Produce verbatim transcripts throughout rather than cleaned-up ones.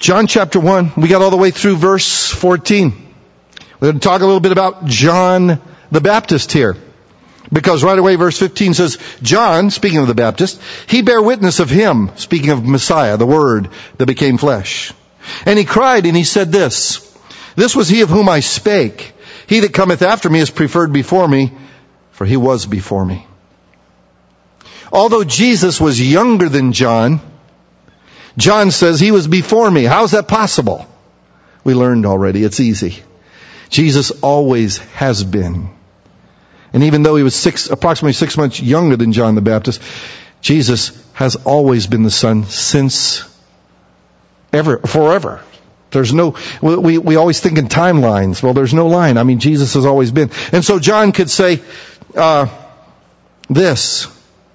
John chapter one, we got all the way through verse fourteen. We're going to talk a little bit about John the Baptist here. Because right away verse fifteen says, John, speaking of the Baptist, he bare witness of him, speaking of Messiah, the Word that became flesh. And he cried and he said this, this was he of whom I spake. He that cometh after me is preferred before me, for he was before me. Although Jesus was younger than John, John says he was before me. How is that possible? We learned already. It's easy. Jesus always has been. And even though he was six, approximately six months younger than John the Baptist, Jesus has always been the Son since ever, forever. There's no, we, we always think in timelines. Well, there's no line. I mean, Jesus has always been. And so John could say, uh, this,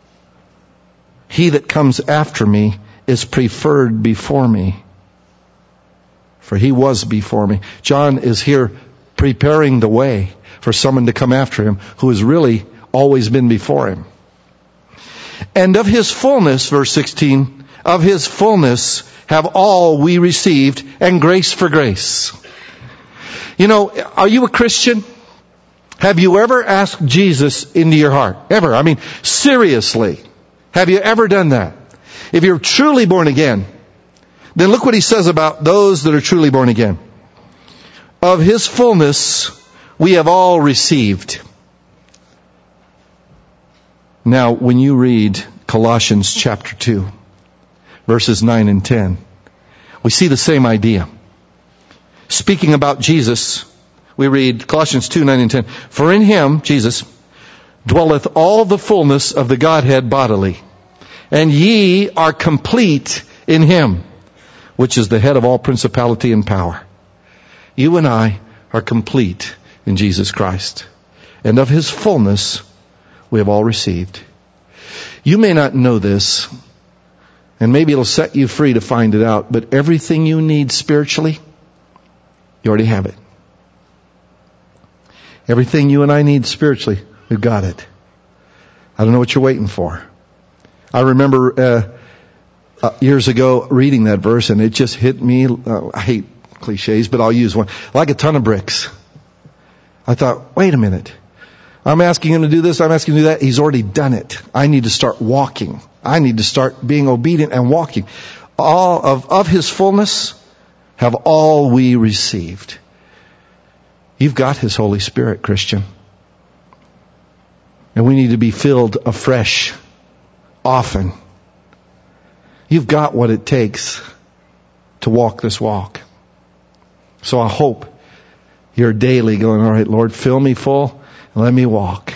he that comes after me is preferred before me, for he was before me. John is here preparing the way for someone to come after him who has really always been before him. And of his fullness, verse sixteen, of his fullness have all we received, and grace for grace. You know, are you a Christian? Have you ever asked Jesus into your heart? Ever? I mean, seriously. Have you ever done that? If you're truly born again, then look what he says about those that are truly born again. Of his fullness we have all received. Now, when you read Colossians chapter two, verses nine and ten, we see the same idea. Speaking about Jesus, we read Colossians two, nine and ten. For in him, Jesus, dwelleth all the fullness of the Godhead bodily. And ye are complete in him, which is the head of all principality and power. You and I are complete in Jesus Christ. And of his fullness we have all received. You may not know this, and maybe it'll set you free to find it out, but everything you need spiritually, you already have it. Everything you and I need spiritually, we've got it. I don't know what you're waiting for. I remember uh, uh, years ago reading that verse, and it just hit me. Uh, I hate cliches, but I'll use one. Like a ton of bricks. I thought, wait a minute. I'm asking him to do this, I'm asking him to do that. He's already done it. I need to start walking. I need to start being obedient and walking. All of, of his fullness have all we received. You've got his Holy Spirit, Christian. And we need to be filled afresh, often. You've got what it takes to walk this walk. So I hope you're daily going, all right, Lord, fill me full and let me walk.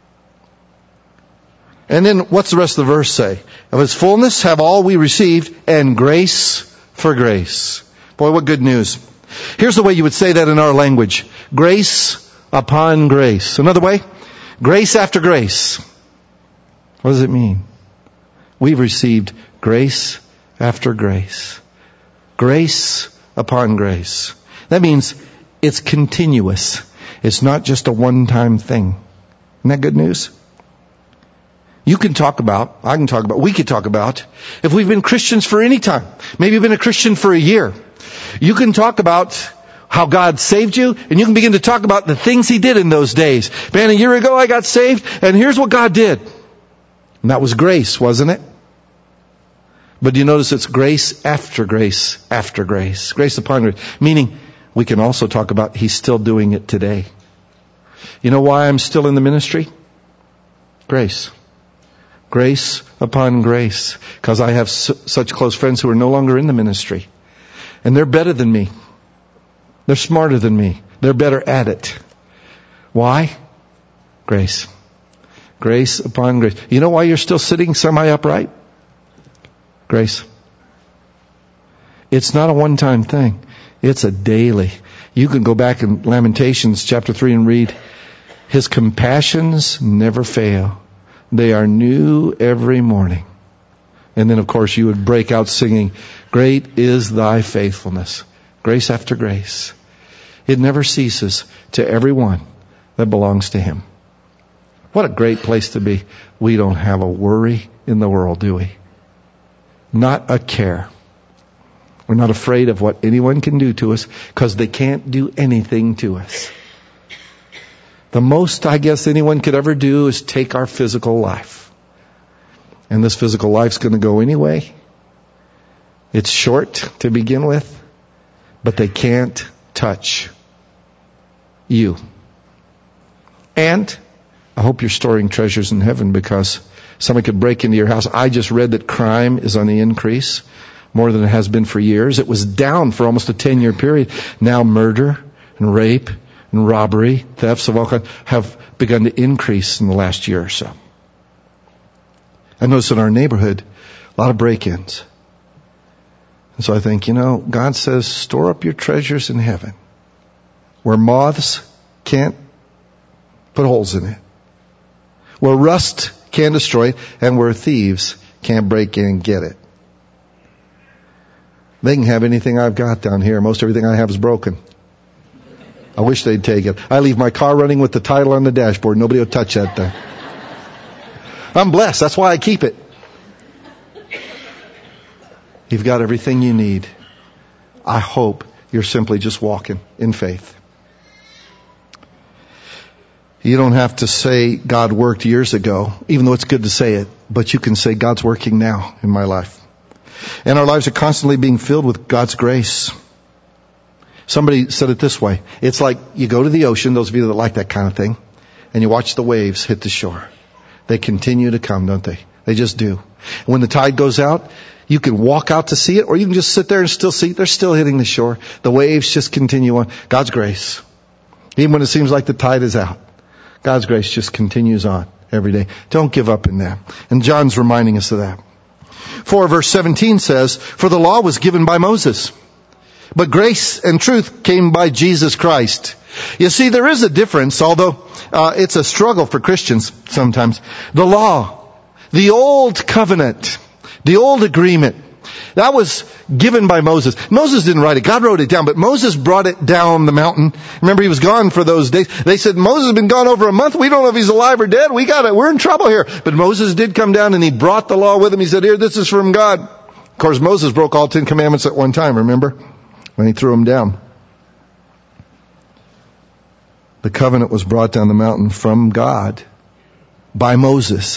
And then what's the rest of the verse say? Of his fullness have all we received, and grace for grace. Boy, what good news. Here's the way you would say that in our language. Grace upon grace. Another way? Grace after grace. What does it mean? We've received grace after grace. Grace upon grace. That means it's continuous. It's not just a one-time thing. Isn't that good news? You can talk about, I can talk about, we could talk about, if we've been Christians for any time. Maybe you've been a Christian for a year. You can talk about how God saved you, and you can begin to talk about the things he did in those days. Man, a year ago I got saved, and here's what God did. And that was grace, wasn't it? But do you notice it's grace after grace after grace. Grace upon grace. Meaning, we can also talk about he's still doing it today. You know why I'm still in the ministry? Grace. Grace upon grace. Because I have su- such close friends who are no longer in the ministry. And they're better than me. They're smarter than me. They're better at it. Why? Grace. Grace upon grace. You know why you're still sitting semi-upright? Grace. It's not a one-time thing. It's a daily. You can go back in Lamentations chapter three and read, his compassions never fail. They are new every morning. And then, of course, you would break out singing, great is thy faithfulness. Grace after grace. It never ceases to everyone that belongs to him. What a great place to be. We don't have a worry in the world, do we? Not a care. We're not afraid of what anyone can do to us because they can't do anything to us. The most, I guess, anyone could ever do is take our physical life. And this physical life's going to go anyway. It's short to begin with, but they can't touch you. And I hope you're storing treasures in heaven, because somebody could break into your house. I just read that crime is on the increase more than it has been for years. It was down for almost a ten-year period. Now murder and rape and robbery, thefts of all kinds have begun to increase in the last year or so. I noticed in our neighborhood a lot of break-ins. And so I think, you know, God says, store up your treasures in heaven, where moths can't put holes in it, where rust can't destroy it, and where thieves can't break in and get it. They can have anything I've got down here. Most everything I have is broken. I wish they'd take it. I leave my car running with the title on the dashboard. Nobody will touch that thing. I'm blessed. That's why I keep it. You've got everything you need. I hope you're simply just walking in faith. You don't have to say God worked years ago, even though it's good to say it, but you can say God's working now in my life. And our lives are constantly being filled with God's grace. Somebody said it this way. It's like you go to the ocean, those of you that like that kind of thing, and you watch the waves hit the shore. They continue to come, don't they? They just do. When the tide goes out, you can walk out to see it, or you can just sit there and still see it. They're still hitting the shore. The waves just continue on. God's grace. Even when it seems like the tide is out, God's grace just continues on every day. Don't give up in that. And John's reminding us of that. four verse seventeen says, for the law was given by Moses, but grace and truth came by Jesus Christ. You see, there is a difference, although uh, it's a struggle for Christians sometimes. The law, the old covenant, the old agreement, that was given by Moses. Moses didn't write it. God wrote it down, but Moses brought it down the mountain. Remember, he was gone for those days. They said, Moses has been gone over a month. We don't know if he's alive or dead. We got it. We're in trouble here. But Moses did come down and he brought the law with him. He said, here, this is from God. Of course, Moses broke all Ten Commandments at one time, remember? When he threw them down. The covenant was brought down the mountain from God by Moses.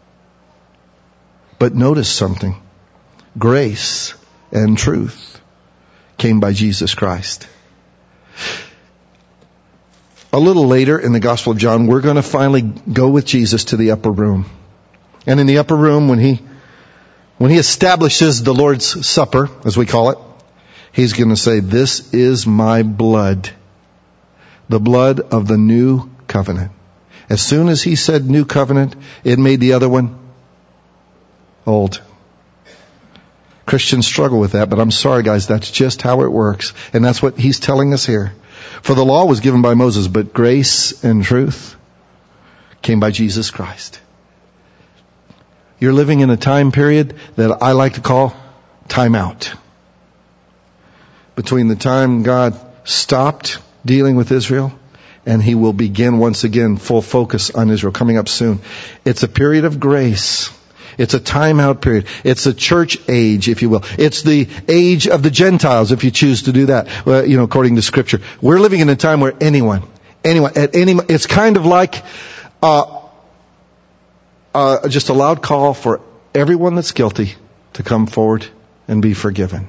But notice something. Grace and truth came by Jesus Christ. A little later in the Gospel of John, we're going to finally go with Jesus to the upper room. And in the upper room, when he, when he establishes the Lord's Supper, as we call it, he's going to say, this is my blood, the blood of the new covenant. As soon as he said new covenant, it made the other one old. Christians struggle with that, but I'm sorry, guys, that's just how it works. And that's what he's telling us here. For the law was given by Moses, but grace and truth came by Jesus Christ. You're living in a time period that I like to call time out. Between the time God stopped dealing with Israel and he will begin once again full focus on Israel coming up soon. It's a period of grace. It's a timeout period. It's a church age, if you will. It's the age of the Gentiles, if you choose to do that, well, you know, according to Scripture. We're living in a time where anyone, anyone, at any, it's kind of like uh, uh, just a loud call for everyone that's guilty to come forward and be forgiven.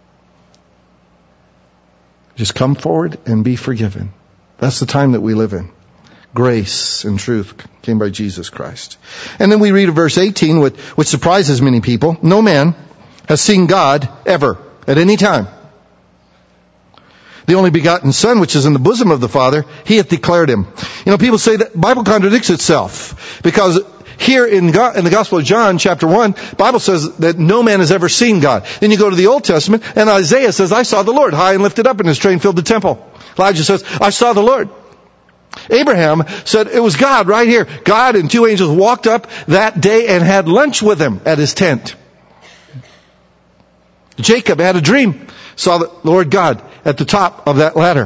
Just come forward and be forgiven. That's the time that we live in. Grace and truth came by Jesus Christ. And then we read verse eighteen, which, which surprises many people. No man has seen God ever, at any time. The only begotten Son, which is in the bosom of the Father, he hath declared him. You know, people say that the Bible contradicts itself. Because here in, God, in the Gospel of John, chapter one, the Bible says that no man has ever seen God. Then you go to the Old Testament, and Isaiah says, I saw the Lord high and lifted up, and his train filled the temple. Elijah says, I saw the Lord. Abraham said it was God right here. God and two angels walked up that day and had lunch with him at his tent. Jacob had a dream, saw the Lord God at the top of that ladder.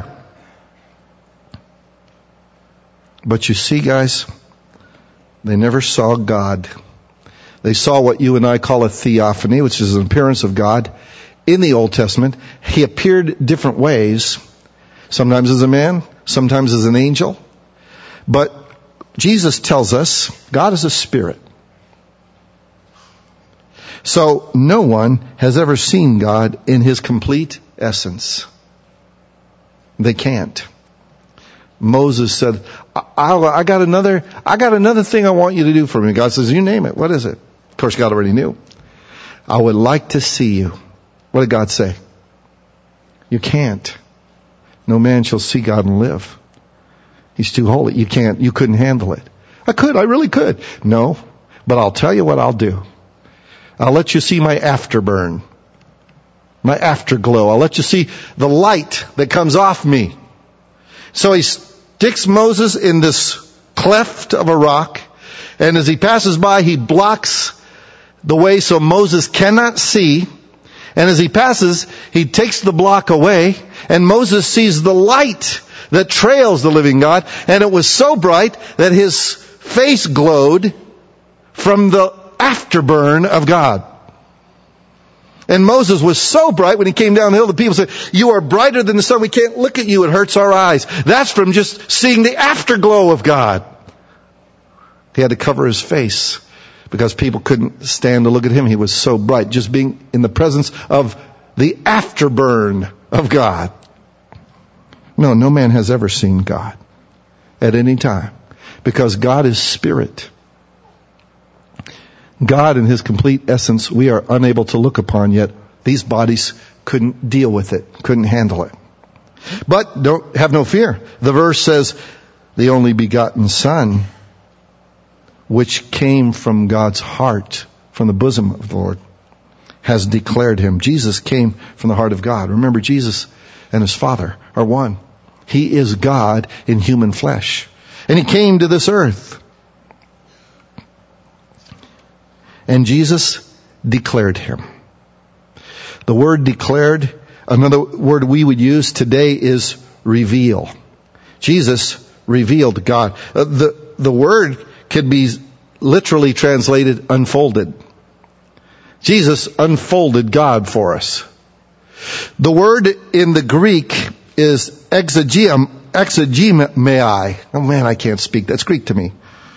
But you see, guys, they never saw God. They saw what you and I call a theophany, which is an appearance of God, in the Old Testament, he appeared different ways. Sometimes as a man, sometimes as an angel. But Jesus tells us God is a spirit. So no one has ever seen God in his complete essence. They can't. Moses said, I, I, I got another, I got another thing I want you to do for me. God says, you name it. What is it? Of course, God already knew. I would like to see you. What did God say? You can't. No man shall see God and live. He's too holy. You can't, you couldn't handle it. I could, I really could. No, but I'll tell you what I'll do. I'll let you see my afterburn. My afterglow. I'll let you see the light that comes off me. So he sticks Moses in this cleft of a rock, and as he passes by, he blocks the way so Moses cannot see. And as he passes, he takes the block away, and Moses sees the light that trails the living God, and it was so bright that his face glowed from the afterburn of God. And Moses was so bright when he came down the hill, the people said, you are brighter than the sun. We can't look at you. It hurts our eyes. That's from just seeing the afterglow of God. He had to cover his face because people couldn't stand to look at him. He was so bright, just being in the presence of the afterburn of God. No, no man has ever seen God at any time because God is spirit. God in his complete essence, we are unable to look upon, yet these bodies couldn't deal with it, couldn't handle it. But don't have no fear. The verse says, the only begotten Son, which came from God's heart, from the bosom of the Lord, has declared him. Jesus came from the heart of God. Remember, Jesus and his Father are one. He is God in human flesh. And he came to this earth. And Jesus declared him. The word declared, another word we would use today is reveal. Jesus revealed God. Uh, the, the word could be literally translated unfolded. Jesus unfolded God for us. The word in the Greek is exegem, exegemai. Oh man, I can't speak. That's Greek to me.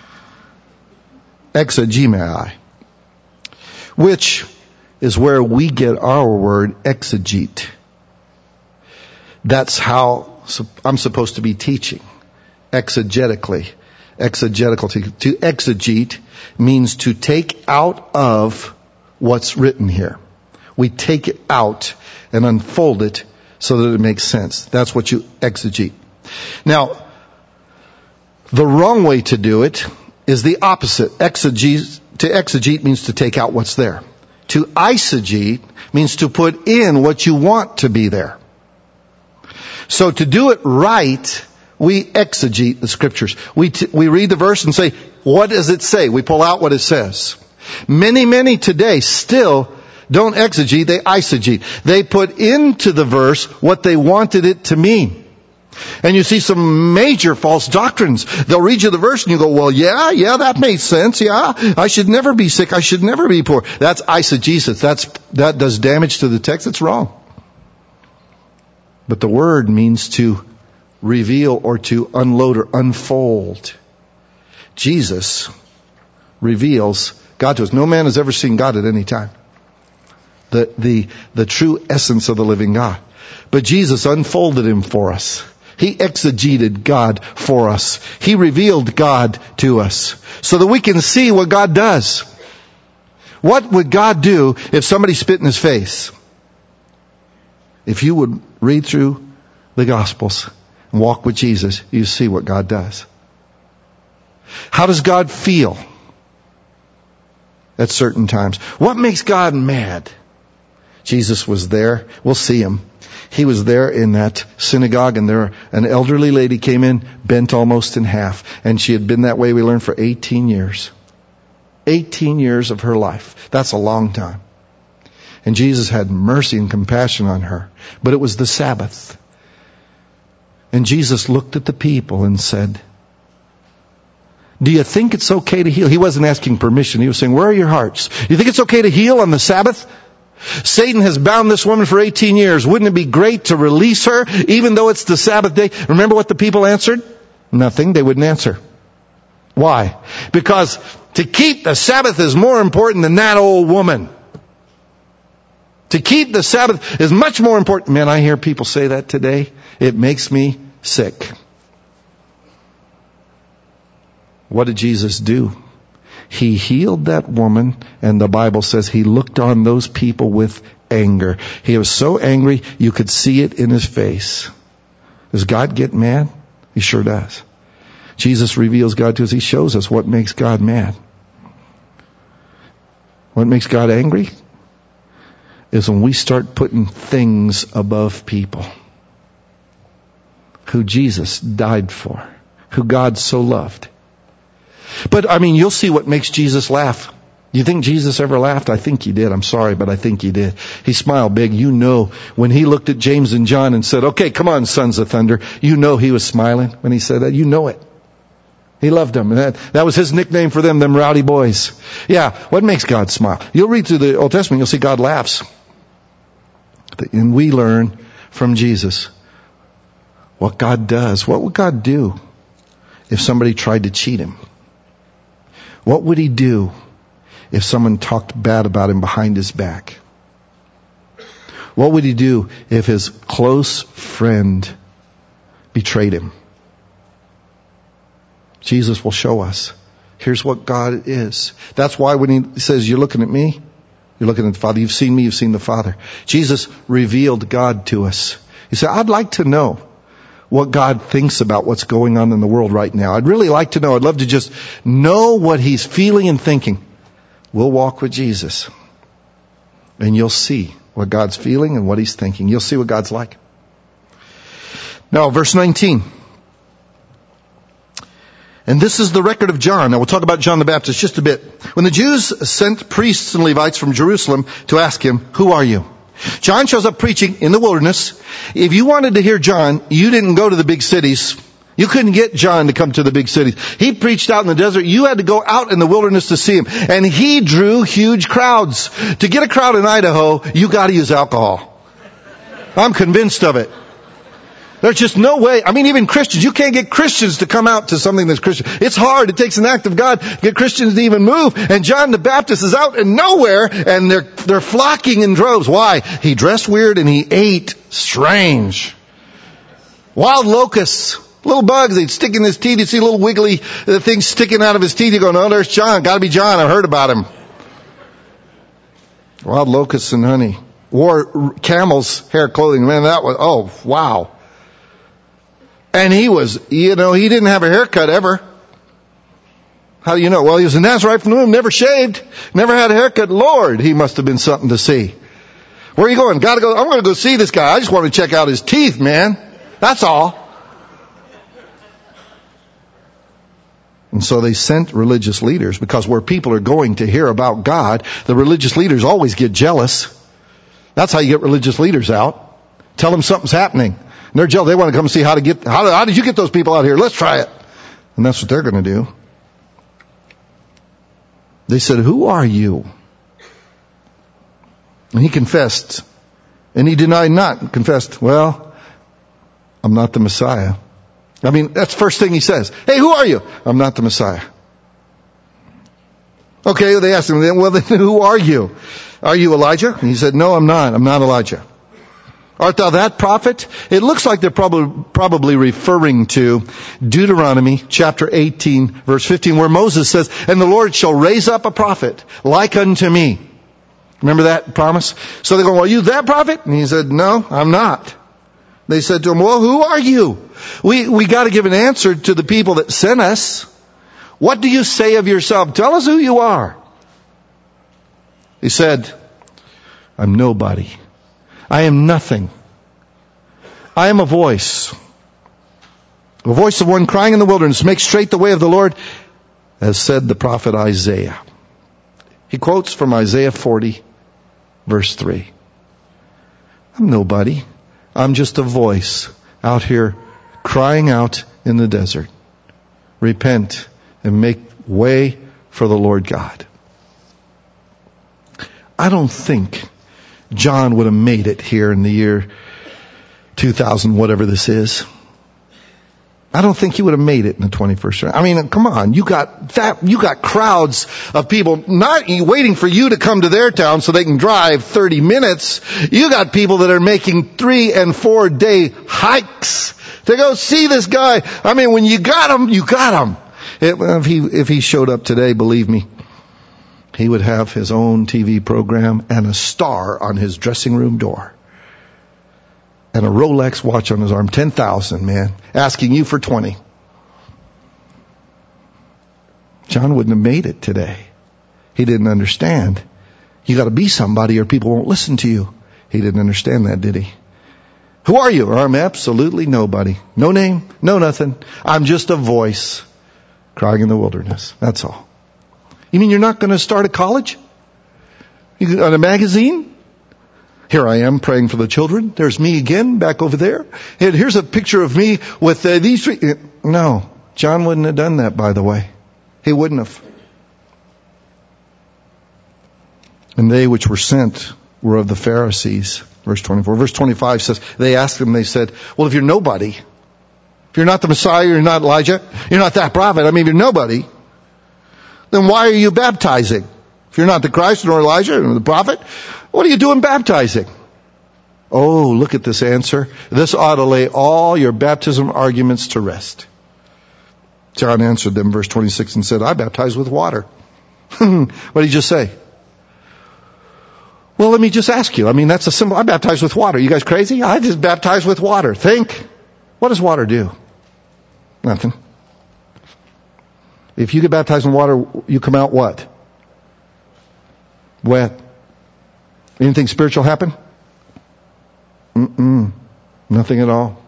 Exegemai. Which is where we get our word exegete. That's how I'm supposed to be teaching. Exegetically. Exegetical. To, to exegete means to take out of what's written here. We take it out and unfold it so that it makes sense. That's what you exegete. Now, the wrong way to do it is the opposite. Exegete, to exegete means to take out what's there. To eisegete means to put in what you want to be there. So to do it right, we exegete the scriptures. We t- we read the verse and say, what does it say? We pull out what it says. Many, many today still don't exegete, they eisegete. They put into the verse what they wanted it to mean. And you see some major false doctrines. They'll read you the verse and you go, well, yeah, yeah, that makes sense. Yeah, I should never be sick. I should never be poor. That's eisegesis. That's, that does damage to the text. It's wrong. But the word means to reveal or to unload or unfold. Jesus reveals God to us. No man has ever seen God at any time. The, the, the true essence of the living God. But Jesus unfolded him for us. He exegeted God for us. He revealed God to us so that we can see what God does. What would God do if somebody spit in his face? If you would read through the Gospels and walk with Jesus, you see what God does. How does God feel at certain times? What makes God mad? Jesus was there. We'll see him. He was there in that synagogue, and there an elderly lady came in, bent almost in half. And she had been that way, we learned, for eighteen years. eighteen years of her life. That's a long time. And Jesus had mercy and compassion on her. But it was the Sabbath. And Jesus looked at the people and said, do you think it's okay to heal? He wasn't asking permission. He was saying, where are your hearts? Do you think it's okay to heal on the Sabbath? Satan has bound this woman for eighteen years. Wouldn't it be great to release her, even though it's the Sabbath day? Remember what the people answered? Nothing. They wouldn't answer. Why? Because to keep the Sabbath is more important than that old woman. To keep the Sabbath is much more important. Man, I hear people say that today. It makes me sick. What did Jesus do? He healed that woman, and the Bible says he looked on those people with anger. He was so angry, you could see it in his face. Does God get mad? He sure does. Jesus reveals God to us. He shows us what makes God mad. What makes God angry is when we start putting things above people who Jesus died for, who God so loved. But, I mean, you'll see what makes Jesus laugh. You think Jesus ever laughed? I think he did. I'm sorry, but I think he did. He smiled big. You know, when he looked at James and John and said, okay, come on, sons of thunder. You know he was smiling when he said that. You know it. He loved them. That, that was his nickname for them, them rowdy boys. Yeah, what makes God smile? You'll read through the Old Testament, you'll see God laughs. And we learn from Jesus what God does. What would God do if somebody tried to cheat him? What would he do if someone talked bad about him behind his back? What would he do if his close friend betrayed him? Jesus will show us. Here's what God is. That's why when he says, you're looking at me, you're looking at the Father. You've seen me, you've seen the Father. Jesus revealed God to us. He said, I'd like to know what God thinks about what's going on in the world right now. I'd really like to know. I'd love to just know what he's feeling and thinking. We'll walk with Jesus. And you'll see what God's feeling and what he's thinking. You'll see what God's like. Now, verse nineteen. And this is the record of John. Now we'll talk about John the Baptist just a bit. When the Jews sent priests and Levites from Jerusalem to ask him, who are you? John shows up preaching in the wilderness. If you wanted to hear John, you didn't go to the big cities. You couldn't get John to come to the big cities. He preached out in the desert. You had to go out in the wilderness to see him. And he drew huge crowds. To get a crowd in Idaho, you got to use alcohol. I'm convinced of it. There's just no way. I mean, even Christians, you can't get Christians to come out to something that's Christian. It's hard. It takes an act of God to get Christians to even move. And John the Baptist is out in nowhere, and they're, they're flocking in droves. Why? He dressed weird and he ate strange. Wild locusts, little bugs, they'd stick in his teeth. You'd see little wiggly things sticking out of his teeth. You go, no, there's John. Gotta be John. I've heard about him. Wild locusts and honey. Wore camel's hair clothing. Man, that was, oh, wow. And he was, you know, he didn't have a haircut ever. How do you know? Well, he was a Nazarite from the womb, never shaved, never had a haircut. Lord, he must have been something to see. Where are you going? Gotta go, I'm gonna go see this guy. I just want to check out his teeth, man. That's all. And so they sent religious leaders, because where people are going to hear about God, the religious leaders always get jealous. That's how you get religious leaders out. Tell them something's happening. And they're jealous. They want to come see how to get, how, how did you get those people out here? Let's try it. And that's what they're going to do. They said, who are you? And he confessed. And he denied not. Confessed, well, I'm not the Messiah. I mean, that's the first thing he says. Hey, who are you? I'm not the Messiah. Okay, they asked him, well, then who are you? Are you Elijah? And he said, no, I'm not. I'm not Elijah. Art thou that prophet? It looks like they're probably, probably referring to Deuteronomy chapter eighteen, verse fifteen, where Moses says, and the Lord shall raise up a prophet like unto me. Remember that promise? So they go, well, are you that prophet? And he said, no, I'm not. They said to him, well, who are you? We, we got to give an answer to the people that sent us. What do you say of yourself? Tell us who you are. He said, I'm nobody. I am nothing. I am a voice. A voice of one crying in the wilderness, make straight the way of the Lord, as said the prophet Isaiah. He quotes from Isaiah forty, verse three. I'm nobody. I'm just a voice out here crying out in the desert. Repent and make way for the Lord God. I don't think John would have made it here in the year two thousand, whatever this is. I don't think he would have made it in the twenty-first century. I mean, come on, you got that, you got crowds of people not waiting for you to come to their town so they can drive thirty minutes. You got people that are making three and four day hikes to go see this guy. I mean, when you got him, you got him. If he, if he showed up today, believe me, he would have his own T V program and a star on his dressing room door. And a Rolex watch on his arm. ten thousand, man. Asking you for twenty. John wouldn't have made it today. He didn't understand. You got to be somebody or people won't listen to you. He didn't understand that, did he? Who are you? I'm absolutely nobody. No name, no nothing. I'm just a voice crying in the wilderness. That's all. You mean you're not going to start a college? You, on a magazine? Here I am praying for the children. There's me again back over there. And here's a picture of me with uh, these three. No, John wouldn't have done that, by the way. He wouldn't have. And they which were sent were of the Pharisees. Verse twenty-four. Verse twenty-five says, they asked him, they said, well, if you're nobody, if you're not the Messiah, you're not Elijah, you're not that prophet, I mean, if you're nobody, then why are you baptizing? If you're not the Christ nor Elijah nor the prophet, what are you doing baptizing? Oh, look at this answer. This ought to lay all your baptism arguments to rest. John answered them, verse twenty-six, and said, I baptize with water. What did he just say? Well, let me just ask you. I mean, that's a simple, I baptize with water. You guys crazy? I just baptize with water. Think. What does water do? Nothing. If you get baptized in water, you come out what? Wet. Anything spiritual happen? Mm-mm. Nothing at all.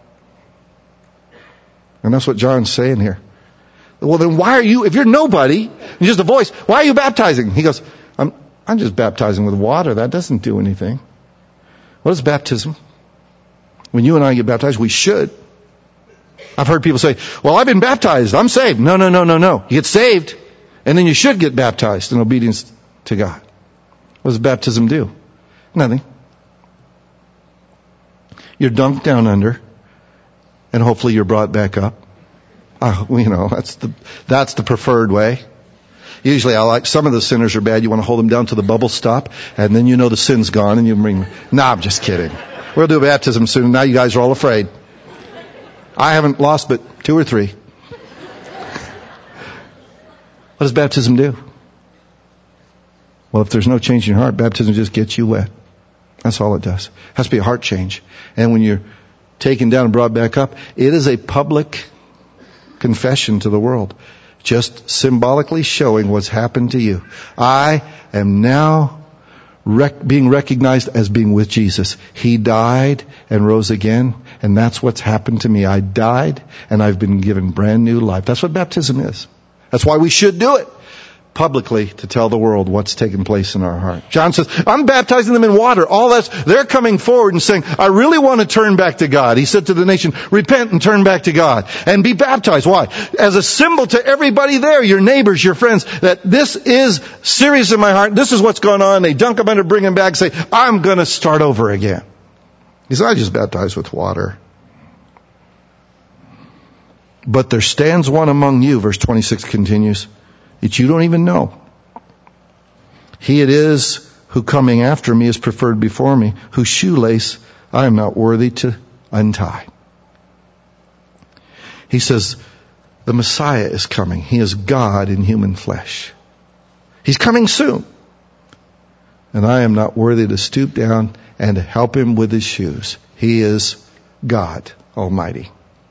And that's what John's saying here. Well, then why are you, if you're nobody, and just a voice, why are you baptizing? He goes, I'm, I'm just baptizing with water. That doesn't do anything. What is baptism? When you and I get baptized, we should. I've heard people say, well, I've been baptized. I'm saved. No, no, no, no, no. You get saved, and then you should get baptized in obedience to God. What does baptism do? Nothing. You're dunked down under, and hopefully you're brought back up. Uh, you know, that's the that's the preferred way. Usually, I like some of the sinners are bad. You want to hold them down till the bubbles stop, and then you know the sin's gone, and you bring. Nah, I'm just kidding. We'll do a baptism soon. Now you guys are all afraid. I haven't lost but two or three. What does baptism do? Well, if there's no change in your heart, baptism just gets you wet. That's all it does. It has to be a heart change. And when you're taken down and brought back up, it is a public confession to the world. Just symbolically showing what's happened to you. I am now rec- being recognized as being with Jesus. He died and rose again. And that's what's happened to me. I died and I've been given brand new life. That's what baptism is. That's why we should do it. Publicly to tell the world what's taking place in our heart. John says, I'm baptizing them in water. All that's, they're coming forward and saying, I really want to turn back to God. He said to the nation, repent and turn back to God and be baptized. Why? As a symbol to everybody there, your neighbors, your friends, that this is serious in my heart. This is what's going on. They dunk them under, bring them back, say, I'm going to start over again. He said, I just baptized with water. But there stands one among you, verse twenty-six continues, that you don't even know. He it is who coming after me is preferred before me, whose shoelace I am not worthy to untie. He says, the Messiah is coming. He is God in human flesh. He's coming soon. And I am not worthy to stoop down and help him with his shoes. He is God Almighty.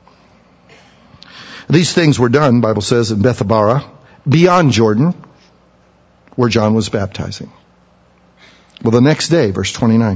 These things were done, the Bible says, in Bethabara, beyond Jordan, where John was baptizing. Well, the next day, verse twenty-nine,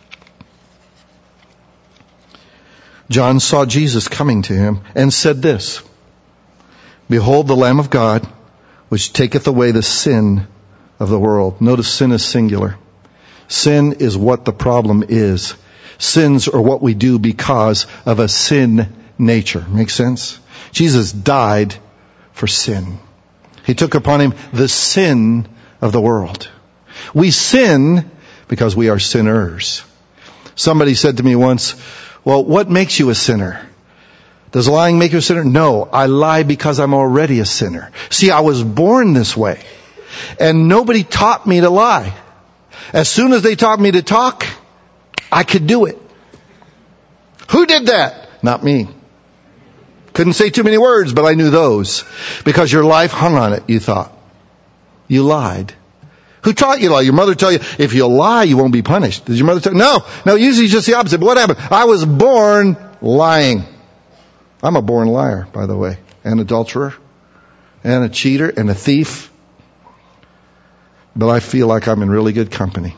John saw Jesus coming to him and said this, behold the Lamb of God, which taketh away the sin of the world. Notice sin is singular. Sin is what the problem is. Sins are what we do because of a sin nature. Make sense? Jesus died for sin. He took upon him the sin of the world. We sin because we are sinners. Somebody said to me once, well, what makes you a sinner? Does lying make you a sinner? No, I lie because I'm already a sinner. See, I was born this way. And nobody taught me to lie. As soon as they taught me to talk, I could do it. Who did that? Not me. Couldn't say too many words, but I knew those. Because your life hung on it, you thought. You lied. Who taught you to lie? Your mother tell you, if you lie, you won't be punished. Did your mother tell you? No. No, usually just the opposite. But what happened? I was born lying. I'm a born liar, by the way. An adulterer. And a cheater. And a thief. But I feel like I'm in really good company.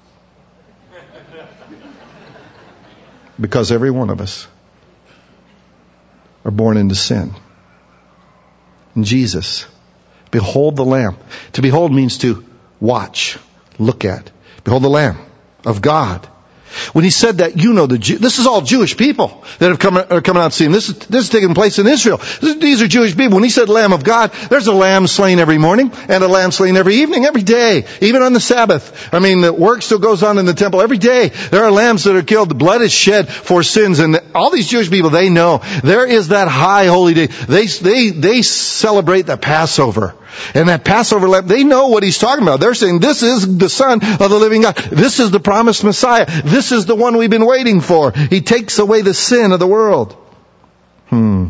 Because every one of us are born into sin. And Jesus, behold the Lamb. To behold means to watch, look at. Behold the Lamb of God. When he said that, you know, the Jew, this is all Jewish people that have come, are coming out to see him. This is, this is taking place in Israel. This, these are Jewish people. When he said Lamb of God, there's a lamb slain every morning and a lamb slain every evening, every day, even on the Sabbath. I mean, the work still goes on in the temple every day. There are lambs that are killed. The blood is shed for sins. And all these Jewish people, they know there is that high holy day. They, they, they celebrate the Passover. And that Passover lamb, they know what he's talking about. They're saying, this is the Son of the living God. This is the promised Messiah. This is the one we've been waiting for. He takes away the sin of the world. Hmm.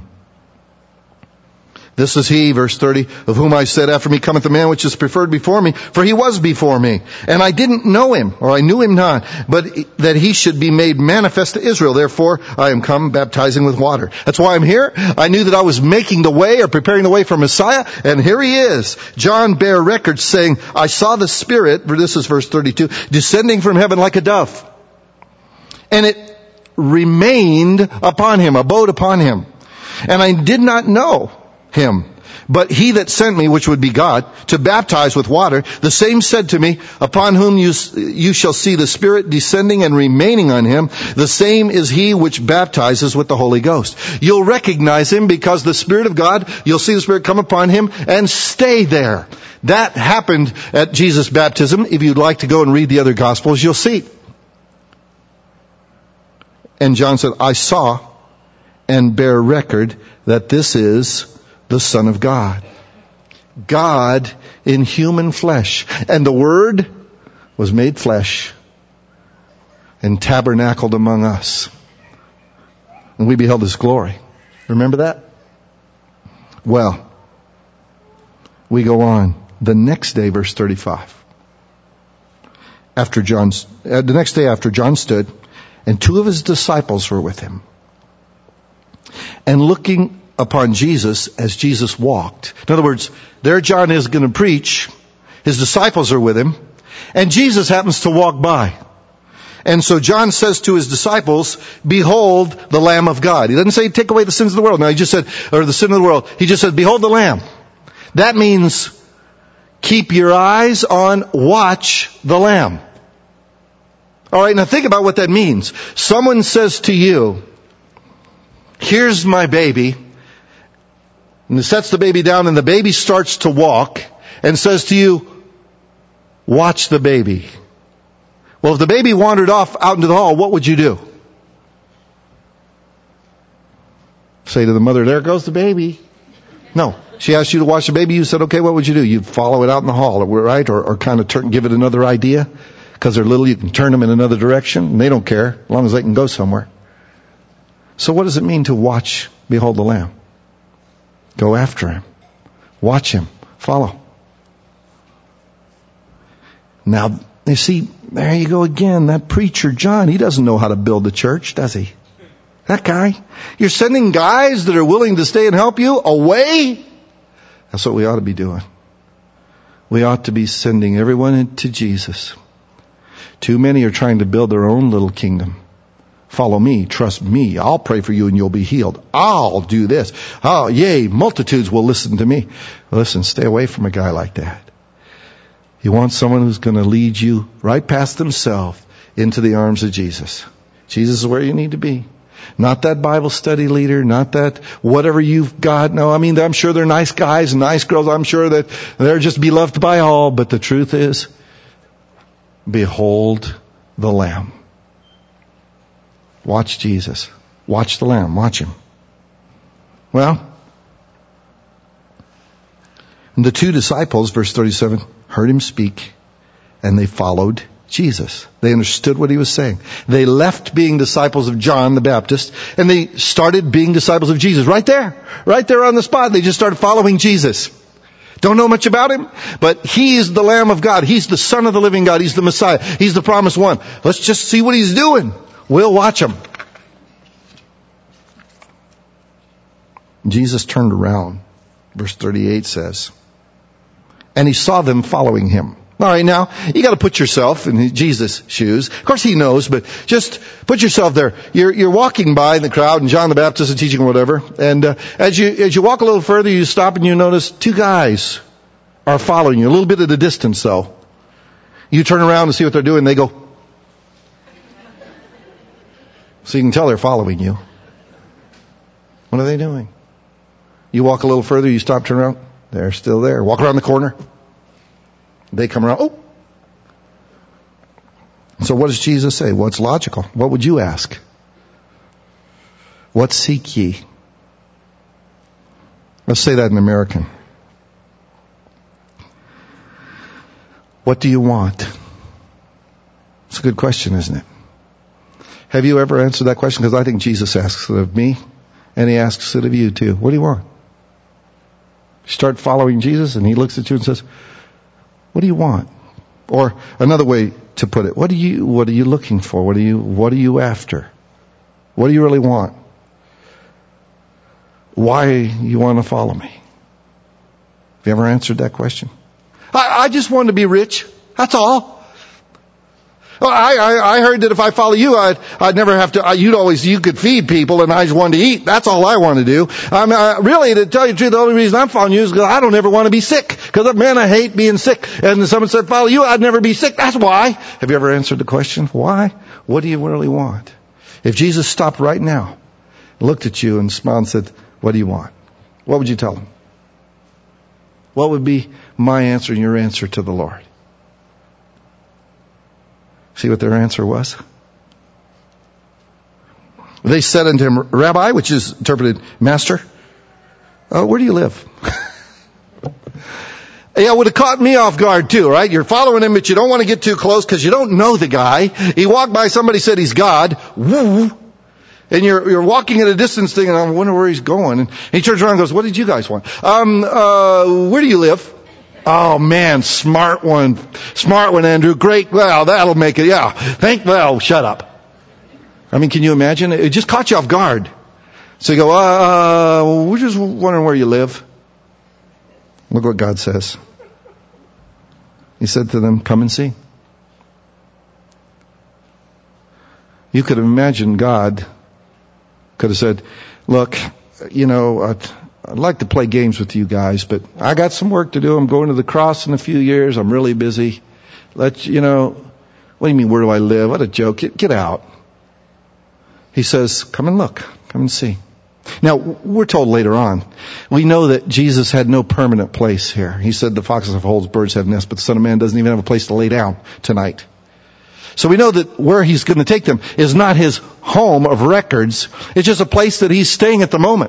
This is he, verse thirty, of whom I said, after me cometh a man which is preferred before me, for he was before me. And I didn't know him, or I knew him not, but that he should be made manifest to Israel. Therefore, I am come baptizing with water. That's why I'm here. I knew that I was making the way, or preparing the way for Messiah, and here he is. John bare record saying, I saw the Spirit, this is verse thirty-two, descending from heaven like a dove. And it remained upon him, abode upon him. And I did not know him. But he that sent me, which would be God, to baptize with water, the same said to me, upon whom you, you shall see the Spirit descending and remaining on him, the same is he which baptizes with the Holy Ghost. You'll recognize him because the Spirit of God, you'll see the Spirit come upon him and stay there. That happened at Jesus' baptism. If you'd like to go and read the other Gospels, you'll see. And John said, I saw and bear record that this is the Son of God. God in human flesh. And the Word was made flesh and tabernacled among us. And we beheld his glory. Remember that? Well, we go on. The next day, verse thirty-five. After John's, uh, the next day after John stood, and two of his disciples were with him. And looking upon Jesus as Jesus walked. In other words, there John is going to preach. His disciples are with him. And Jesus happens to walk by. And so John says to his disciples, behold the Lamb of God. He doesn't say take away the sins of the world. No, he just said, or the sin of the world. He just said, behold the Lamb. That means keep your eyes on, watch the Lamb. All right, now think about what that means. Someone says to you, here's my baby. And it sets the baby down and the baby starts to walk and says to you, watch the baby. Well, if the baby wandered off out into the hall, what would you do? Say to the mother, there goes the baby. No. She asked you to watch the baby. You said, okay, what would you do? You'd follow it out in the hall, right? Or, or kind of turn, give it another idea. Because they're little, you can turn them in another direction. And they don't care, as long as they can go somewhere. So what does it mean to watch, behold the Lamb? Go after him. Watch him. Follow. Now, you see, there you go again. That preacher, John, he doesn't know how to build a church, does he? That guy. You're sending guys that are willing to stay and help you away? That's what we ought to be doing. We ought to be sending everyone to Jesus. Too many are trying to build their own little kingdom. Follow me, trust me. I'll pray for you and you'll be healed. I'll do this. Oh, yay, multitudes will listen to me. Listen, stay away from a guy like that. You want someone who's going to lead you right past himself into the arms of Jesus. Jesus is where you need to be. Not that Bible study leader, not that whatever you've got. No, I mean, I'm sure they're nice guys and nice girls. I'm sure that they're just beloved by all. But the truth is, Behold the Lamb. Watch Jesus. Watch the Lamb. Watch him. Well, the two disciples, verse thirty-seven, heard him speak, and they followed Jesus. They understood what he was saying. They left being disciples of John the Baptist, and they started being disciples of Jesus. Right there. Right there on the spot. They just started following Jesus. Don't know much about him, but he is the Lamb of God. He's the Son of the living God. He's the Messiah. He's the promised one. Let's just see what he's doing. We'll watch him. Jesus turned around. Verse thirty-eight says, and he saw them following him. All right, now, you got to put yourself in Jesus' shoes. Of course he knows, but just put yourself there. You're, you're walking by in the crowd, and John the Baptist is teaching or whatever. And uh, as you as you walk a little further, you stop and you notice two guys are following you. A little bit at a distance, though. You turn around and see what they're doing. They go. So you can tell they're following you. What are they doing? You walk a little further, you stop, turn around. They're still there. Walk around the corner. They come around. Oh. So what does Jesus say? What's logical? What would you ask? What seek ye? Let's say that in American. What do you want? It's a good question, isn't it? Have you ever answered that question? Because I think Jesus asks it of me, and he asks it of you too. What do you want? You start following Jesus, and he looks at you and says, what do you want? Or another way to put it, what are you, what are you looking for? What are you, what are you after? What do you really want? Why you want to follow me? Have you ever answered that question? I, I just want to be rich. That's all. Well, I, I, I heard that if I follow you, I'd, I'd never have to, you'd always, you could feed people and I just wanted to eat. That's all I want to do. I mean, I, really, to tell you the truth, the only reason I'm following you is because I don't ever want to be sick. Because, man, I hate being sick. And someone said, follow you, I'd never be sick. That's why. Have you ever answered the question? Why? What do you really want? If Jesus stopped right now, looked at you and smiled and said, what do you want? What would you tell him? What would be my answer and your answer to the Lord? See what their answer was? They said unto him, Rabbi, which is interpreted, Master, uh, where do you live? Yeah, it would have caught me off guard too, right? You're following him, but you don't want to get too close because you don't know the guy. He walked by, somebody said he's God. Woo! And you're, you're walking at a distance thinking, I wonder where he's going. And he turns around and goes, what did you guys want? Um, uh, where do you live? Oh man, smart one. Smart one, Andrew. Great. Well, that'll make it. Yeah. Thank, well, shut up. I mean, can you imagine? It just caught you off guard. So you go, uh, we're just wondering where you live. Look what God says. He said to them, come and see. You could imagine God could have said, look, you know, uh, I'd like to play games with you guys, but I got some work to do. I'm going to the cross in a few years. I'm really busy. Let you know, what do you mean, where do I live? What a joke. Get, get out. He says, come and look. Come and see. Now, we're told later on, we know that Jesus had no permanent place here. He said the foxes have holes, birds have nests, but the Son of Man doesn't even have a place to lay down tonight. So we know that where he's going to take them is not his home of records. It's just a place that he's staying at the moment.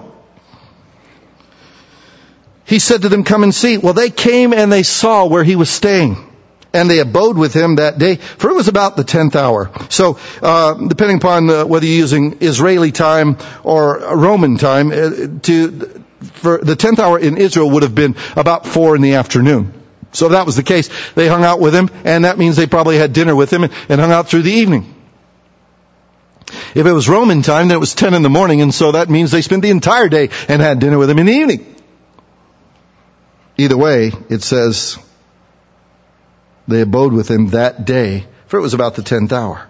He said to them, come and see. Well, they came and they saw where he was staying. And they abode with him that day, for it was about the tenth hour. So, uh, depending upon uh, whether you're using Israeli time or Roman time, uh, to, for the tenth hour in Israel would have been about four in the afternoon. So if that was the case, they hung out with him, and that means they probably had dinner with him and, and hung out through the evening. If it was Roman time, then it was ten in the morning, and so that means they spent the entire day and had dinner with him in the evening. Either way, it says they abode with him that day, for it was about the tenth hour.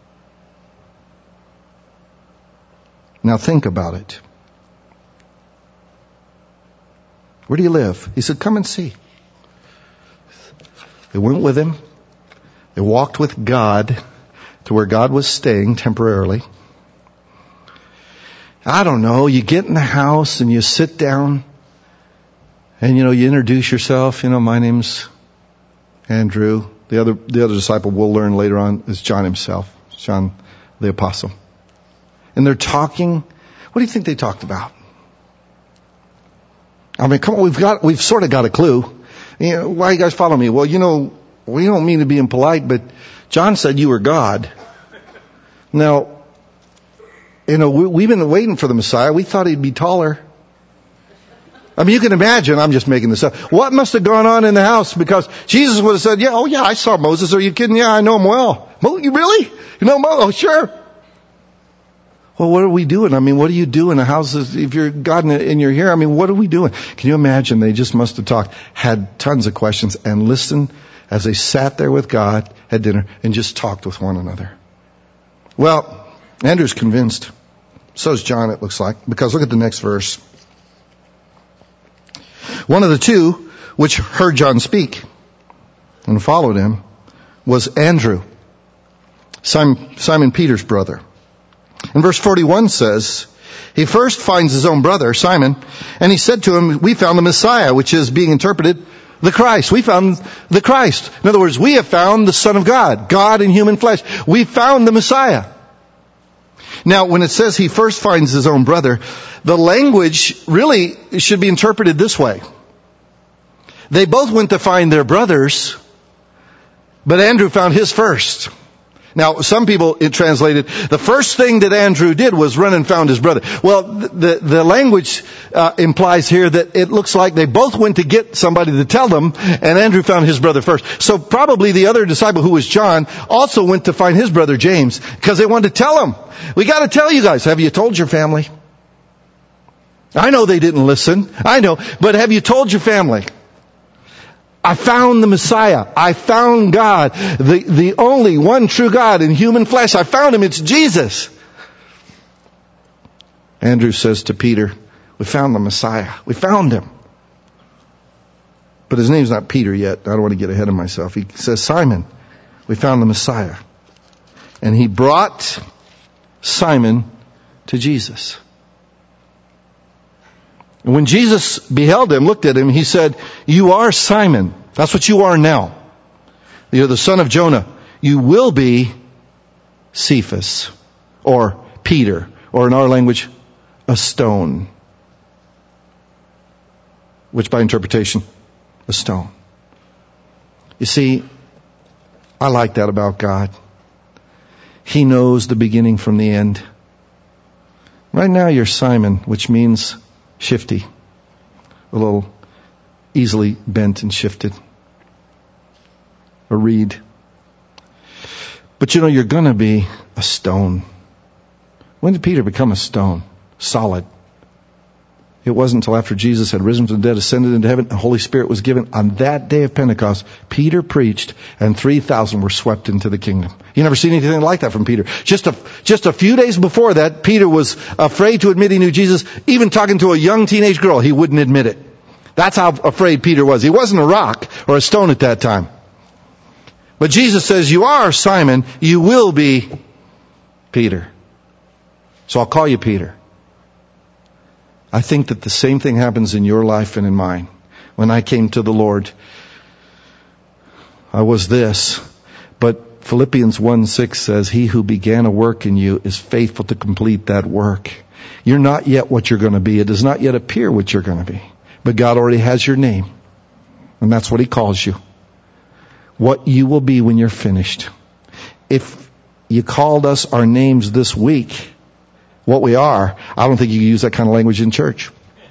Now think about it. Where do you live? He said, come and see. They went with him. They walked with God to where God was staying temporarily. I don't know, you get in the house and you sit down and, you know, you introduce yourself. You know, my name's Andrew. The other, the other disciple we'll learn later on is John himself, John the apostle. And they're talking. What do you think they talked about? I mean, come on, we've got, we've sort of got a clue. You know, why you guys follow me? Well, you know, we don't mean to be impolite, but John said you were God. Now, you know, we, we've been waiting for the Messiah. We thought he'd be taller. I mean, you can imagine, I'm just making this up. What must have gone on in the house? Because Jesus would have said, yeah, oh yeah, I saw Moses. Are you kidding? Yeah, I know him well. Mo, you really? You know Moses? Oh, sure. Well, what are we doing? I mean, what do you do in a house if you're God and you're here? I mean, what are we doing? Can you imagine? They just must have talked, had tons of questions, and listened as they sat there with God, had dinner, and just talked with one another. Well, Andrew's convinced. So is John, it looks like. Because look at the next verse. One of the two which heard John speak and followed him was Andrew, Simon, Simon Peter's brother. And verse forty-one says, he first finds his own brother, Simon, and he said to him, we found the Messiah, which is being interpreted, the Christ. We found the Christ. In other words, we have found the Son of God, God in human flesh. We found the Messiah. Now, when it says he first finds his own brother, the language really should be interpreted this way. They both went to find their brothers, but Andrew found his first. Now, some people it translated, the first thing that Andrew did was run and found his brother. Well, the, the language uh, implies here that it looks like they both went to get somebody to tell them, and Andrew found his brother first. So probably the other disciple, who was John, also went to find his brother James, because they wanted to tell him. We got to tell you guys, have you told your family? I know they didn't listen. I know. But have you told your family? I found the Messiah. I found God. The, the only one true God in human flesh. I found him. It's Jesus. Andrew says to Peter, we found the Messiah. We found him. But his name's not Peter yet. I don't want to get ahead of myself. He says, Simon, we found the Messiah. And he brought Simon to Jesus. And when Jesus beheld him, looked at him, he said, you are Simon. That's what you are now. You're the son of Jonah. You will be Cephas, or Peter, or in our language, a stone. Which by interpretation, a stone. You see, I like that about God. He knows the beginning from the end. Right now you're Simon, which means shifty. A little easily bent and shifted. A reed. But you know, you're going to be a stone. When did Peter become a stone? Solid. It wasn't until after Jesus had risen from the dead, ascended into heaven, and the Holy Spirit was given. On that day of Pentecost, Peter preached, and three thousand were swept into the kingdom. You never seen anything like that from Peter. Just a, just a few days before that, Peter was afraid to admit he knew Jesus. Even talking to a young teenage girl, he wouldn't admit it. That's how afraid Peter was. He wasn't a rock or a stone at that time. But Jesus says, you are Simon, you will be Peter. So I'll call you Peter. I think that the same thing happens in your life and in mine. When I came to the Lord, I was this. But Philippians one six says, he who began a work in you is faithful to complete that work. You're not yet what you're going to be. It does not yet appear what you're going to be. But God already has your name. And that's what he calls you. What you will be when you're finished. If you called us our names this week, what we are, I don't think you can use that kind of language in church.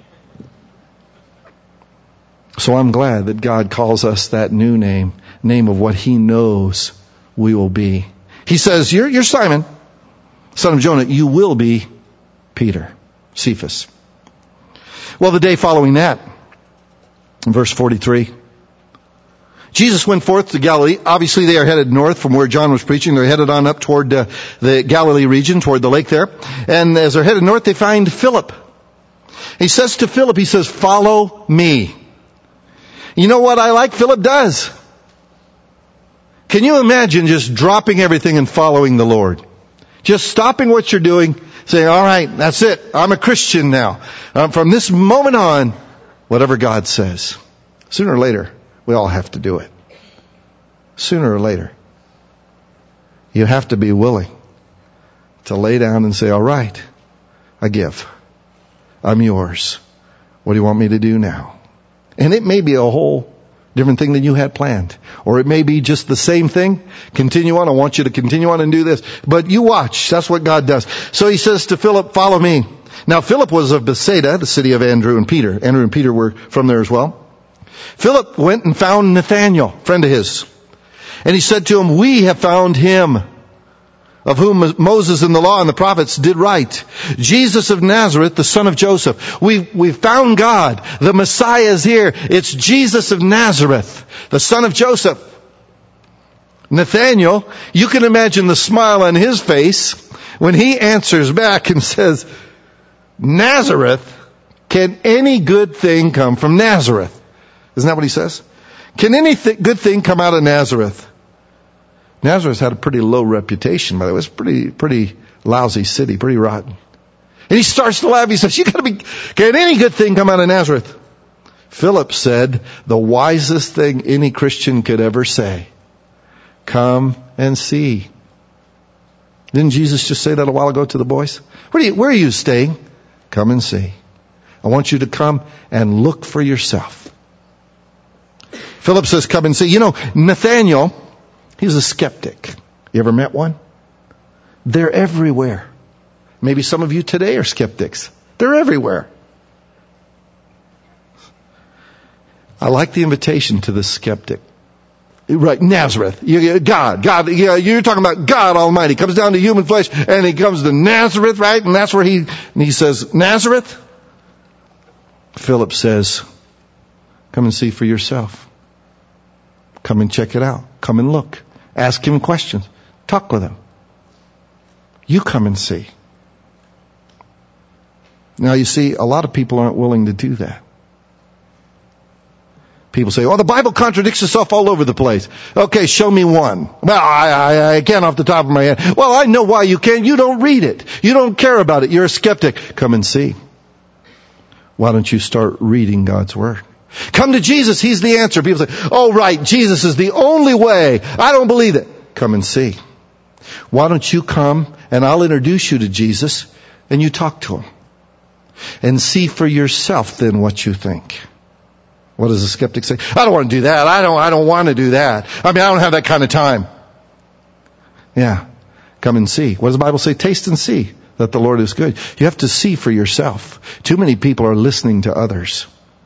So I'm glad that God calls us that new name, name of what he knows we will be. He says, you're, you're Simon, son of Jonah. You will be Peter, Cephas. Well, the day following that, in verse forty-three, Jesus went forth to Galilee. Obviously, they are headed north from where John was preaching. They're headed on up toward uh, the Galilee region, toward the lake there. And as they're headed north, they find Philip. He says to Philip, he says, follow me. You know what I like Philip does? Can you imagine just dropping everything and following the Lord? Just stopping what you're doing, saying, all right, that's it. I'm a Christian now. Um, from this moment on, whatever God says. Sooner or later, we all have to do it. sooner or later, you have to be willing to lay down and say, all right, I give. I'm yours. What do you want me to do now? And it may be a whole different thing than you had planned. Or it may be just the same thing. Continue on. I want you to continue on and do this. But you watch. That's what God does. So he says to Philip, follow me. Now Philip was of Bethsaida, the city of Andrew and Peter. Andrew and Peter were from there as well. Philip went and found Nathanael, friend of his. And he said to him, we have found him of whom Moses and the law and the prophets did write. Jesus of Nazareth, the son of Joseph. We've, we've found God. The Messiah is here. It's Jesus of Nazareth, the son of Joseph. Nathanael, you can imagine the smile on his face when he answers back and says, Nazareth? Can any good thing come from Nazareth? Isn't that what he says? Can any th- good thing come out of Nazareth? Nazareth had a pretty low reputation, by the way. It was a pretty, pretty lousy city, pretty rotten. And he starts to laugh. He says, you gotta be, can any good thing come out of Nazareth? Philip said, the wisest thing any Christian could ever say. Come and see. Didn't Jesus just say that a while ago to the boys? Where are you, where are you staying? Come and see. I want you to come and look for yourself. Philip says, come and see. You know, Nathanael, he's a skeptic. You ever met one? They're everywhere. Maybe some of you today are skeptics. They're everywhere. I like the invitation to the skeptic. Right, Nazareth. God, God, you're talking about God Almighty. Comes down to human flesh and he comes to Nazareth, right? And that's where he, and he says, Nazareth? Philip says, come and see for yourself. Come and check it out. Come and look. Ask him questions. Talk with him. You come and see. Now you see, a lot of people aren't willing to do that. People say, oh, the Bible contradicts itself all over the place. Okay, show me one. Well, I, I, I can't off the top of my head. Well, I know why you can't. You don't read it. You don't care about it. You're a skeptic. Come and see. Why don't you start reading God's Word? Come to Jesus. He's the answer. People say, oh, right, Jesus is the only way. I don't believe it. Come and see. Why don't you come and I'll introduce you to Jesus and you talk to him and see for yourself then what you think. What does the skeptic say? I don't want to do that. I don't, I don't want to do that. I mean, I don't have that kind of time. Yeah. Come and see. What does the Bible say? Taste and see that the Lord is good. You have to see for yourself. Too many people are listening to others.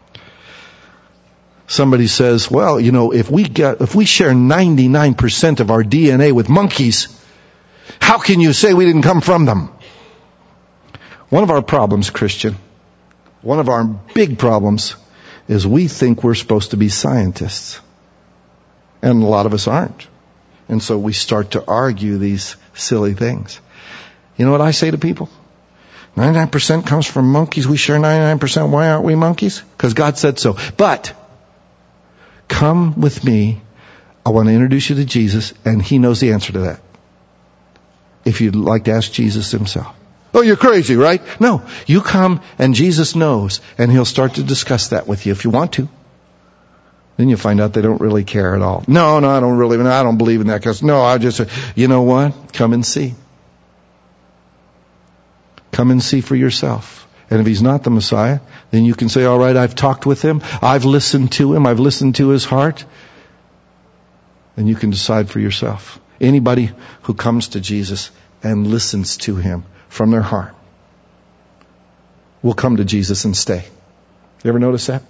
Somebody says, well, you know, if we get, if we share ninety-nine percent of our D N A with monkeys, how can you say we didn't come from them? One of our problems, Christian, one of our big problems is we think we're supposed to be scientists. And a lot of us aren't. And so we start to argue these silly things. You know what I say to people? ninety-nine percent comes from monkeys. We share ninety-nine percent. Why aren't we monkeys? Because God said so. But come with me. I want to introduce you to Jesus, and he knows the answer to that. If you'd like to ask Jesus himself. Oh, you're crazy, right? No, you come and Jesus knows, and he'll start to discuss that with you if you want to. Then you'll find out they don't really care at all. No, no, I don't really, I don't believe in that. Cause no, I just, you know what? Come and see. Come and see for yourself. And if he's not the Messiah, then you can say, all right, I've talked with him. I've listened to him. I've listened to his heart. And you can decide for yourself. Anybody who comes to Jesus and listens to him from their heart will come to Jesus and stay. You ever notice that?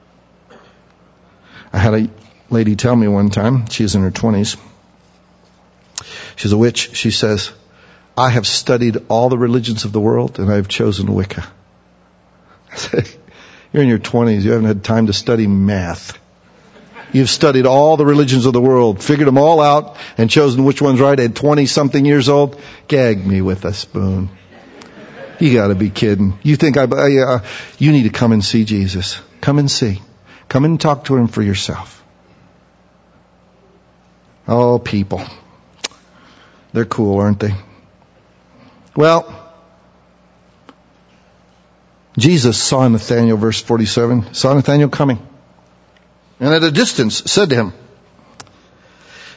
I had a lady tell me one time, she's in her twenties. She's a witch. She says, I have studied all the religions of the world and I've chosen Wicca. I said, you're in your twenties. You haven't had time to study math. You've studied all the religions of the world, figured them all out, and chosen which one's right at twenty-something years old. Gag me with a spoon. You gotta be kidding. You think I, uh, you need to come and see Jesus. Come and see. Come and talk to him for yourself. Oh, people. They're cool, aren't they? Well, Jesus saw Nathanael, verse forty-seven, saw Nathanael coming. And at a distance said to him,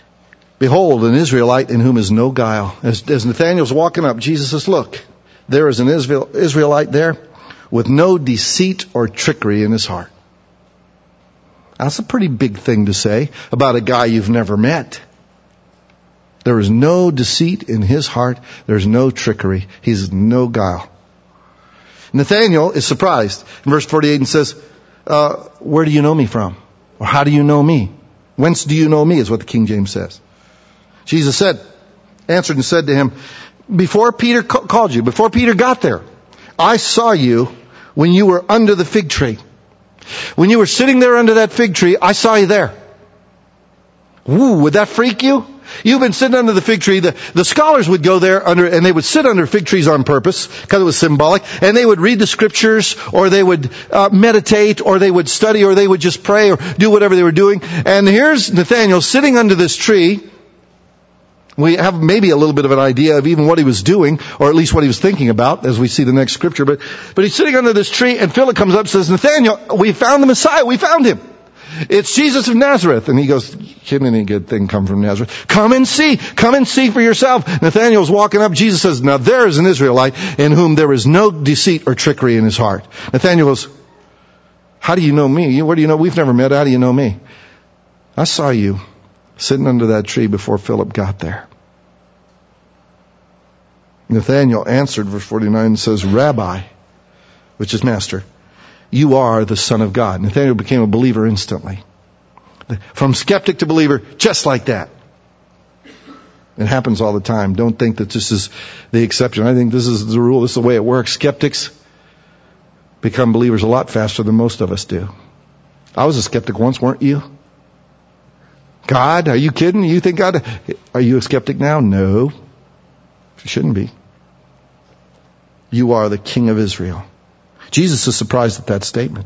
Behold, an Israelite in whom is no guile. As, as Nathanael's walking up, Jesus says, look, there is an Israel, Israelite there with no deceit or trickery in his heart. That's a pretty big thing to say about a guy you've never met. There is no deceit in his heart. There's no trickery. He's no guile. Nathanael is surprised in verse forty-eight and says, uh, where do you know me from? Or how do you know me? Whence do you know me is what the King James says. Jesus said, answered and said to him, before Peter ca- called you, before Peter got there, I saw you when you were under the fig tree. When you were sitting there under that fig tree, I saw you there. Ooh, would that freak you? You've been sitting under the fig tree. The, the scholars would go there under, and they would sit under fig trees on purpose, because it was symbolic, and they would read the scriptures, or they would uh, meditate, or they would study, or they would just pray, or do whatever they were doing. And here's Nathanael sitting under this tree. We have maybe a little bit of an idea of even what he was doing, or at least what he was thinking about, as we see the next scripture. But, but he's sitting under this tree, and Philip comes up and says, Nathanael, we found the Messiah. We found him. It's Jesus of Nazareth. And he goes, can any good thing come from Nazareth? Come and see. Come and see for yourself. Nathanael's walking up. Jesus says, now there is an Israelite in whom there is no deceit or trickery in his heart. Nathanael goes, how do you know me? Where do you know? We've never met. How do you know me? I saw you sitting under that tree before Philip got there. Nathanael answered, verse forty-nine, and says, Rabbi, which is master, you are the Son of God. Nathanael became a believer instantly. From skeptic to believer, just like that. It happens all the time. Don't think that this is the exception. I think this is the rule. This is the way it works. Skeptics become believers a lot faster than most of us do. I was a skeptic once, weren't you? God, are you kidding? You think God... Are you a skeptic now? No. You shouldn't be. You are the King of Israel. Jesus is surprised at that statement.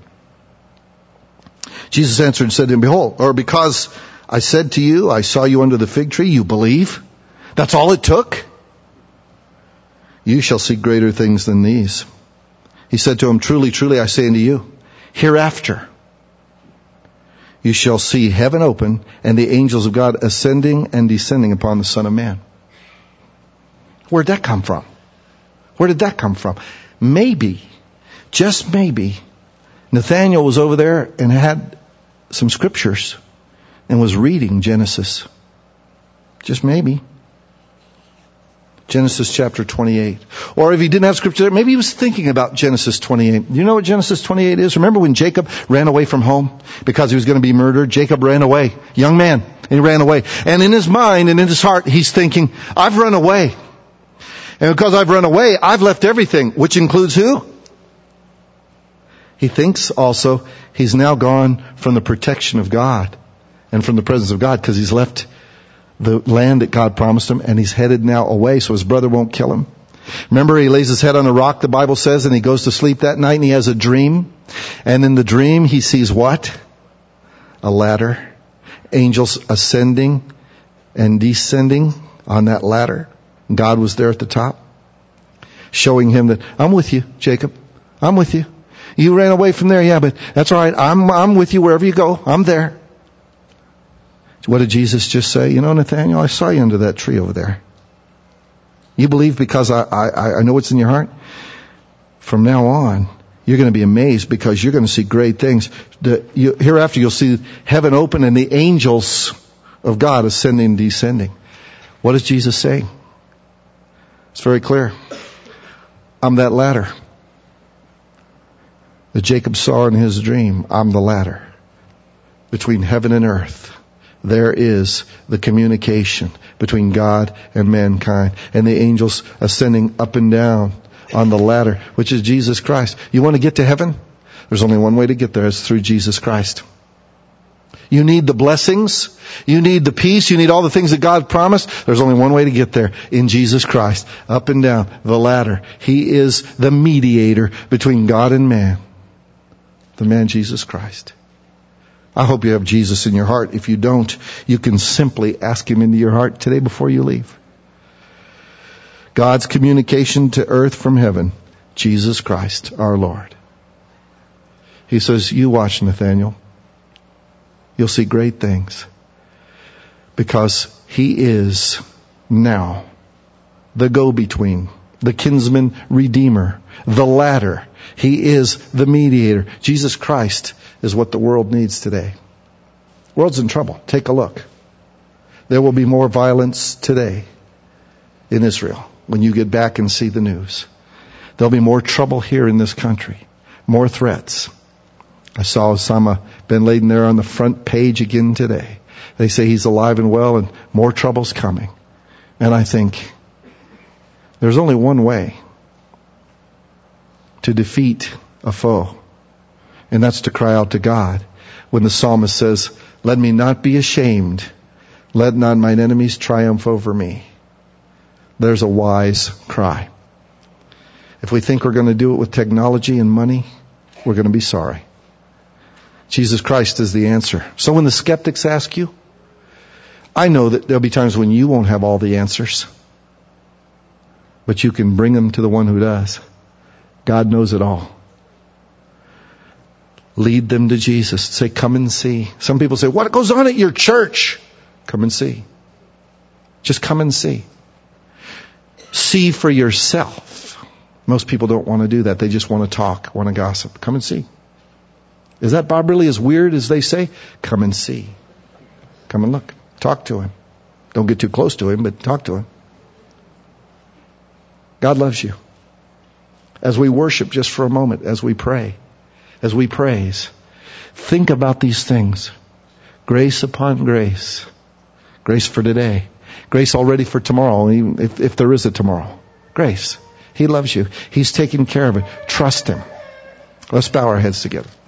Jesus answered and said to him, behold, or because I said to you, I saw you under the fig tree, you believe? That's all it took? You shall see greater things than these. He said to him, truly, truly, I say unto you, hereafter you shall see heaven open and the angels of God ascending and descending upon the Son of Man. Where'd that come from? Where did that come from? Maybe, just maybe, Nathanael was over there and had some scriptures and was reading Genesis. Just maybe. Genesis chapter twenty-eight. Or if he didn't have scripture there, maybe he was thinking about Genesis twenty-eight. Do you know what Genesis twenty-eight is? Remember when Jacob ran away from home because he was going to be murdered? Jacob ran away. Young man. And he ran away. And in his mind and in his heart, he's thinking, I've run away. And because I've run away, I've left everything, which includes who? He thinks also he's now gone from the protection of God and from the presence of God because he's left the land that God promised him and he's headed now away so his brother won't kill him. Remember, he lays his head on a rock, the Bible says, and he goes to sleep that night and he has a dream. And in the dream, he sees what? A ladder. Angels ascending and descending on that ladder. God was there at the top, showing him that, I'm with you, Jacob. I'm with you. You ran away from there, yeah, but that's all right. I'm, I'm with you wherever you go. I'm there. What did Jesus just say? You know, Nathanael, I saw you under that tree over there. You believe because I, I, I know what's in your heart? From now on, you're going to be amazed because you're going to see great things. The, you, hereafter, you'll see heaven open and the angels of God ascending and descending. What is Jesus saying? It's very clear. I'm that ladder that Jacob saw in his dream. I'm the ladder between heaven and earth. There is the communication between God and mankind and the angels ascending up and down on the ladder, which is Jesus Christ. You want to get to heaven? There's only one way to get there. It's through Jesus Christ. You need the blessings. You need the peace. You need all the things that God promised. There's only one way to get there. In Jesus Christ. Up and down the ladder. He is the mediator between God and man. The man Jesus Christ. I hope you have Jesus in your heart. If you don't, you can simply ask Him into your heart today before you leave. God's communication to earth from heaven. Jesus Christ, our Lord. He says, you watch, Nathanael. You'll see great things. Because He is now the go-between, the kinsman redeemer, the ladder. He is the mediator. Jesus Christ is what the world needs today. The world's in trouble. Take a look. There will be more violence today in Israel when you get back and see the news. There'll be more trouble here in this country. More threats. I saw Osama bin Laden there on the front page again today. They say he's alive and well and more trouble's coming. And I think there's only one way to defeat a foe. And that's to cry out to God. When the psalmist says, let me not be ashamed. Let not mine enemies triumph over me. There's a wise cry. If we think we're going to do it with technology and money, we're going to be sorry. Jesus Christ is the answer. So when the skeptics ask you, I know that there'll be times when you won't have all the answers. But you can bring them to the one who does. God knows it all. Lead them to Jesus. Say, come and see. Some people say, what goes on at your church? Come and see. Just come and see. See for yourself. Most people don't want to do that. They just want to talk, want to gossip. Come and see. Is that Bob really as weird as they say? Come and see. Come and look. Talk to him. Don't get too close to him, but talk to him. God loves you. As we worship just for a moment, as we pray, as we praise, think about these things. Grace upon grace. Grace for today. Grace already for tomorrow, even if, if there is a tomorrow. Grace. He loves you. He's taking care of it. Trust him. Let's bow our heads together.